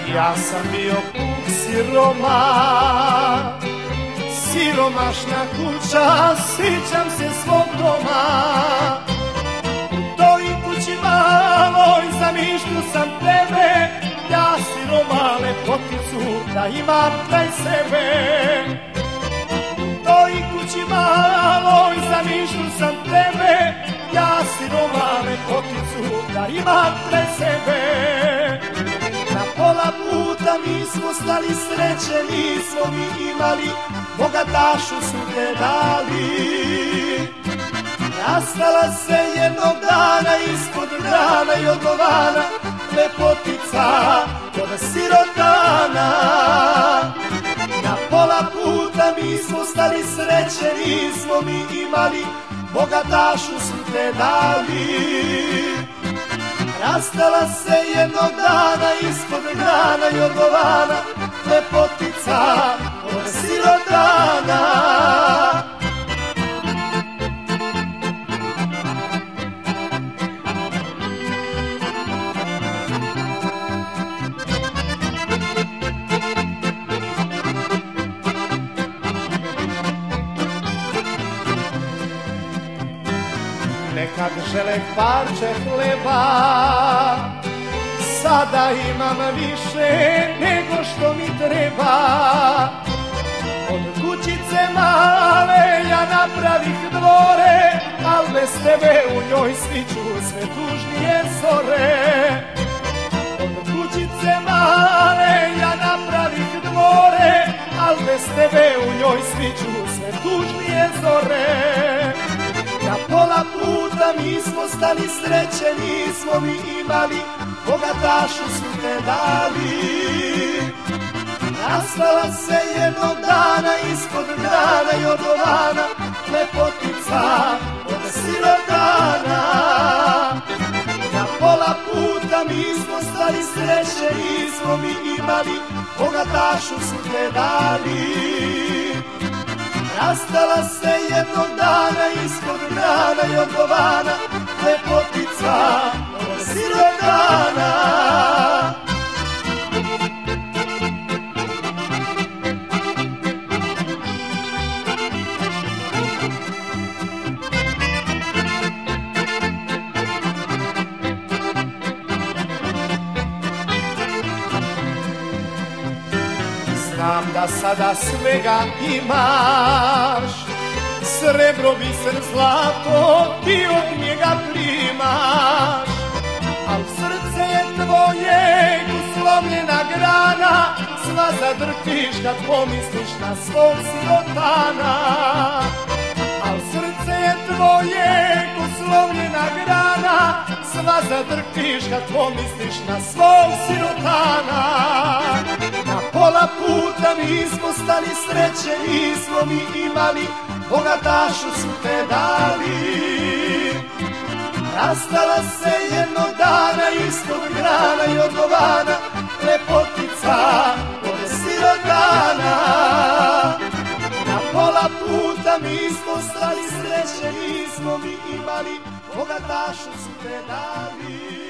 Ja sam bio puk siroma, siromašna kuća, sjećam se svog doma. U toj kući maloj zamišljao sam tebe, ja siroma lepoticu da imam kraj sebe. U toj kući maloj zamišljao sam tebe, ja siroma lepoticu da imam kraj sebe. Na pola puta mi smo stali, sreće nismo mi imali, bogatašu su te dali. Nastala se jednog dana ispod grana i odgovana, lepotica kod sirotana. Na pola puta mi smo stali, sreće nismo mi imali, bogatašu su te dali. Nastala se jednog dana ispod grana i odgovana, lepotica od sirotana. Nekad želeh parče hleba, sada imam više nego što mi treba. Od kućice male ja napravih dvore, al bez tebe u njoj sviću sve tužnije zore. Od kućice male ja napravih dvore, al bez tebe u njoj sviću sve tužnije zore. Na pola puta mi smo stali, sreće nismo mi imali, bogatašu su te dali. Nastala se jednog dana ispod grana i odgovana, lepotica od sirotana. Na pola puta mi smo stali, sreće nismo mi imali, bogatašu su te dali. Nastala se jednog dana ispod grana i odgovana, lepotica od sirotana. Znam da sada svega imaš, srebro, biser, zlato, ti od njega primaš. Al srce je tvoje uslomljena grana, sva zadrhtiš kad pomisliš na svog sirotana. Al srce je tvoje uslomljena grana, sva zadrhtiš kad pomisliš na svog sirotana. Na pola puta mi smo stali, sreće nismo mi imali, bogatašu su te dali. Nastala se jednog dana ispod grana i odgovana, lepotica od sirotana. Na pola puta mi smo stali, sreće nismo mi imali, bogatašu su te dali.